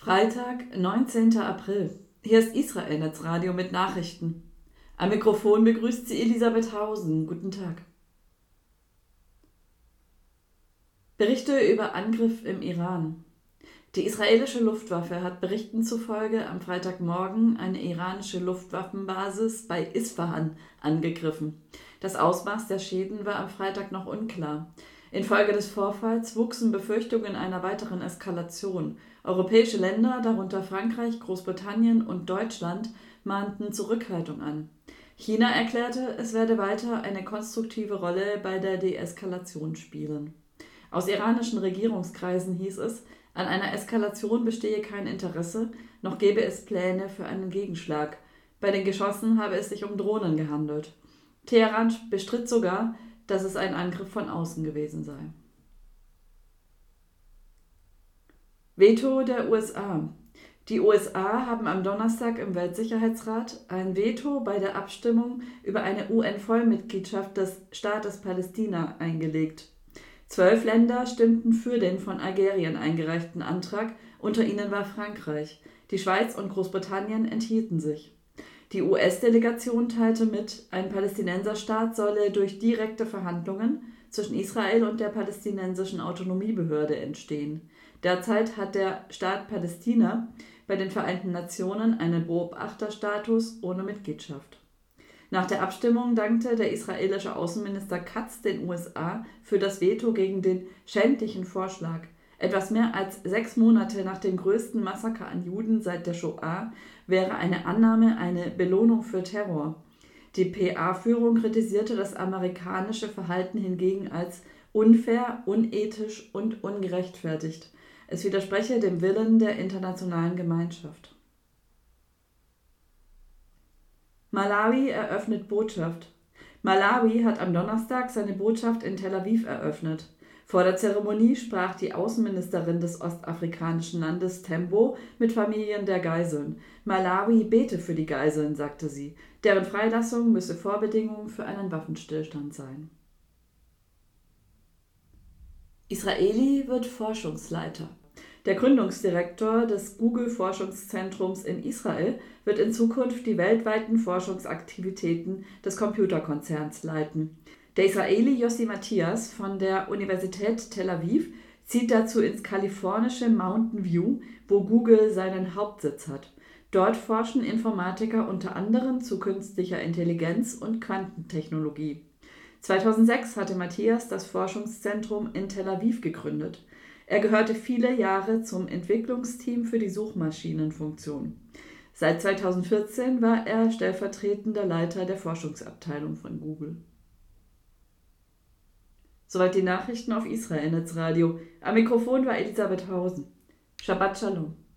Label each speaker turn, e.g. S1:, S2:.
S1: Freitag, 19. April. Hier ist Israel Netzradio mit Nachrichten. Am Mikrofon begrüßt sie Elisabeth Hausen. Guten Tag. Berichte über Angriff im Iran. Die israelische Luftwaffe hat Berichten zufolge am Freitagmorgen eine iranische Luftwaffenbasis bei Isfahan angegriffen. Das Ausmaß der Schäden war am Freitag noch unklar. Infolge des Vorfalls wuchsen Befürchtungen einer weiteren Eskalation. Europäische Länder, darunter Frankreich, Großbritannien und Deutschland, mahnten Zurückhaltung an. China erklärte, es werde weiter eine konstruktive Rolle bei der Deeskalation spielen. Aus iranischen Regierungskreisen hieß es, an einer Eskalation bestehe kein Interesse, noch gebe es Pläne für einen Gegenschlag. Bei den Geschossen habe es sich um Drohnen gehandelt. Teheran bestritt sogar, dass es ein Angriff von außen gewesen sei. Veto der USA. Die USA haben am Donnerstag im Weltsicherheitsrat ein Veto bei der Abstimmung über eine UN-Vollmitgliedschaft des Staates Palästina eingelegt. 12 Länder stimmten für den von Algerien eingereichten Antrag, unter ihnen war Frankreich. Die Schweiz und Großbritannien enthielten sich. Die US-Delegation teilte mit, ein Palästinenserstaat solle durch direkte Verhandlungen zwischen Israel und der palästinensischen Autonomiebehörde entstehen. Derzeit hat der Staat Palästina bei den Vereinten Nationen einen Beobachterstatus ohne Mitgliedschaft. Nach der Abstimmung dankte der israelische Außenminister Katz den USA für das Veto gegen den schändlichen Vorschlag. Etwas mehr als 6 Monate nach dem größten Massaker an Juden seit der Shoah wäre eine Annahme eine Belohnung für Terror. Die PA-Führung kritisierte das amerikanische Verhalten hingegen als unfair, unethisch und ungerechtfertigt. Es widerspreche dem Willen der internationalen Gemeinschaft. Malawi eröffnet Botschaft. Malawi hat am Donnerstag seine Botschaft in Tel Aviv eröffnet. Vor der Zeremonie sprach die Außenministerin des ostafrikanischen Landes Tembo mit Familien der Geiseln. Malawi bete für die Geiseln, sagte sie. Deren Freilassung müsse Vorbedingung für einen Waffenstillstand sein. Israeli wird Forschungsleiter. Der Gründungsdirektor des Google-Forschungszentrums in Israel wird in Zukunft die weltweiten Forschungsaktivitäten des Computerkonzerns leiten. Der Israeli Yossi Matthias von der Universität Tel Aviv zieht dazu ins kalifornische Mountain View, wo Google seinen Hauptsitz hat. Dort forschen Informatiker unter anderem zu künstlicher Intelligenz und Quantentechnologie. 2006 hatte Matthias das Forschungszentrum in Tel Aviv gegründet. Er gehörte viele Jahre zum Entwicklungsteam für die Suchmaschinenfunktion. Seit 2014 war er stellvertretender Leiter der Forschungsabteilung von Google. Soweit die Nachrichten auf Israel Netzradio. Am Mikrofon war Elisabeth Hausen. Shabbat Shalom.